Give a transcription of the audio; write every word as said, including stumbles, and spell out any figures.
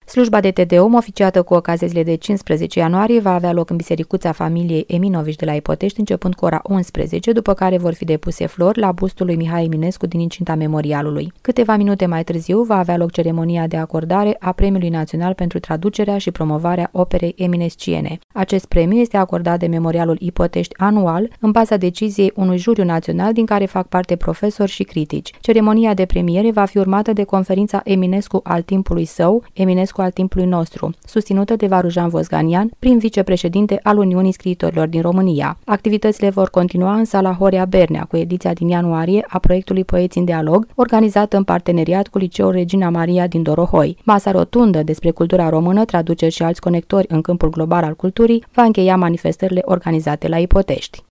Slujba de Tedeum, oficiată cu ocazia zilei de cincisprezece ianuarie, va avea loc în Bisericuța familiei Eminovici de la Ipotești, începând cu ora unsprezece, după care vor fi depuse flori la bustul lui Mihai Eminescu din incinta memorialului. Câteva minute mai târziu va avea loc ceremonia de acordare a Premiului Național pentru traducerea și promovarea operei eminesciene. Acest premiu este acordat de Memorialul Ipotești anual, în baza deciziei unui juriu național din care fac parte profesori și critici. Ceremonia de premiere va fi urmată de conferința Eminescu al timpului său, Eminescu al timpului nostru, susținută de Varujan Vosganian, prim vicepreședinte al Uniunii Scriitorilor din România. Activitățile vor continua în sala Horea Bernea, cu ediția din ianuarie a proiectului Poeți în dialog, organizată în parteneriat cu Liceul Regina Maria din Dorohoi. Masa rotundă despre cultura română, traduceri și alți conectori în câmpul global al culturii va încheia manifestările organizate la Ipotești.